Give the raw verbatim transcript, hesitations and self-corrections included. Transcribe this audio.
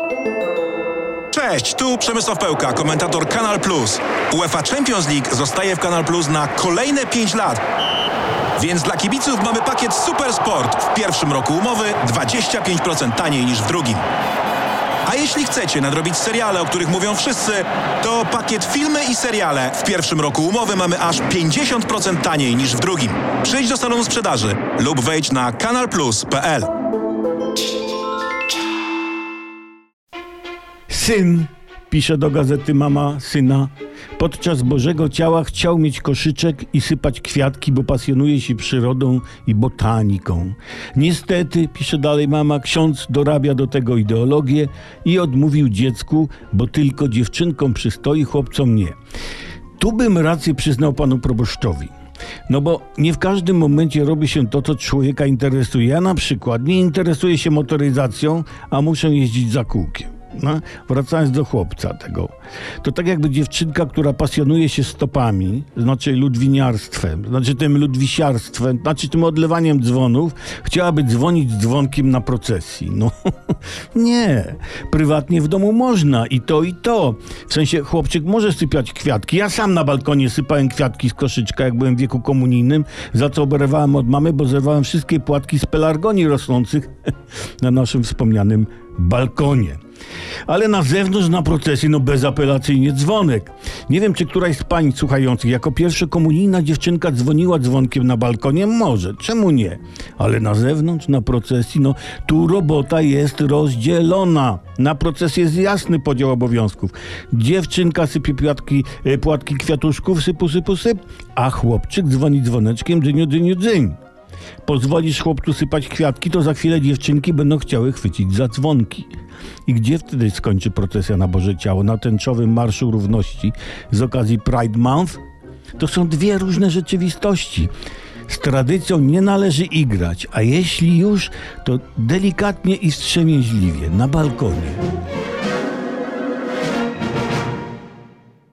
Cześć, tu Przemysław Pełka, komentator Kanal Plus. UEFA Champions League zostaje w Kanal Plus na kolejne pięć lat. Więc dla kibiców mamy pakiet Super Sport. W pierwszym roku umowy dwadzieścia pięć procent taniej niż w drugim. A jeśli chcecie nadrobić seriale, o których mówią wszyscy, to pakiet filmy i seriale w pierwszym roku umowy mamy aż pięćdziesiąt procent taniej niż w drugim. Przyjdź do salonu sprzedaży lub wejdź na kanal plus kropka p l. Syn, pisze do gazety mama syna, podczas Bożego Ciała chciał mieć koszyczek i sypać kwiatki, bo pasjonuje się przyrodą i botaniką. Niestety, pisze dalej mama, ksiądz dorabia do tego ideologię i odmówił dziecku, bo tylko dziewczynkom przystoi, chłopcom nie. Tu bym rację przyznał panu proboszczowi. No bo nie w każdym momencie robi się to, co człowieka interesuje. Ja na przykład nie interesuję się motoryzacją, a muszę jeździć za kółkiem. No, wracając do chłopca tego, to tak jakby dziewczynka, która pasjonuje się stopami, znaczy ludwiniarstwem, znaczy tym ludwisiarstwem, znaczy tym odlewaniem dzwonów, chciałaby dzwonić dzwonkiem na procesji. No nie, prywatnie w domu można i to i to. W sensie chłopczyk może sypiać kwiatki. Ja sam na balkonie sypałem kwiatki z koszyczka, jak byłem w wieku komunijnym, za co oberwałem od mamy, bo zerwałem wszystkie płatki z pelargonii rosnących na naszym wspomnianym balkonie. Ale na zewnątrz, na procesji, no bezapelacyjnie dzwonek. Nie wiem, czy któraś z pań słuchających jako pierwsza komunijna dziewczynka dzwoniła dzwonkiem na balkonie? Może, czemu nie? Ale na zewnątrz, na procesji, no tu robota jest rozdzielona. Na procesji jest jasny podział obowiązków. Dziewczynka sypie płatki, płatki kwiatuszków, sypu, sypu, syp, a chłopczyk dzwoni dzwoneczkiem, dyniu, dyniu, dyń. Pozwolisz chłopcu sypać kwiatki, to za chwilę dziewczynki będą chciały chwycić za dzwonki. I gdzie wtedy skończy procesja na Boże Ciało? Na tęczowym Marszu Równości z okazji Pride Month? To są dwie różne rzeczywistości. Z tradycją nie należy igrać, a jeśli już, to delikatnie i wstrzemięźliwie, na balkonie.